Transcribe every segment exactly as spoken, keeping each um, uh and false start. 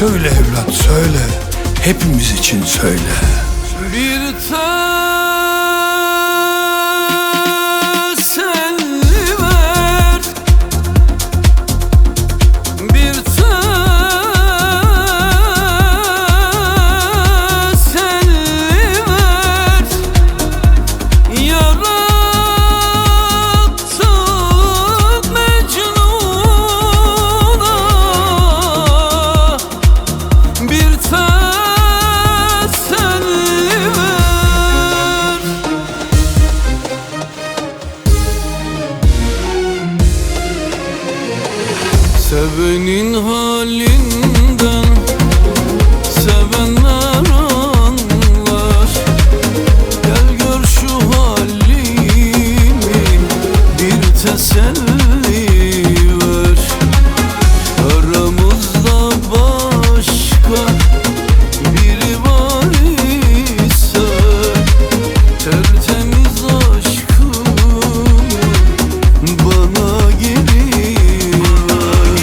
Söyle evlat söyle, hepimiz için söyle. Bir teselli ver, bir teselli ver. Yarattın Mecnun'a bir teselli ver. Sevenin halinden sevenler anlar. Gel gör şu halimi, bir teselli ver. Aramızda başka biri var ise tertemiz aşkımı bana geri ver.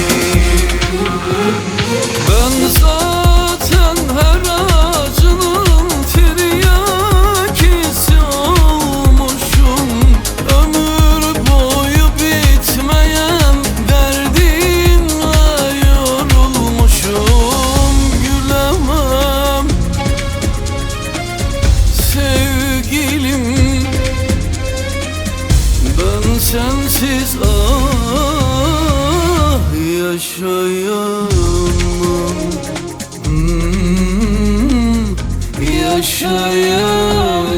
Ben zaten her acının tiryakisi olmuşum. Ömür boyu bitmeyen derdinle yorulmuşum. Gülemem sevgilim, ben sensiz ah yaşayamam, hmm, yaşayamam.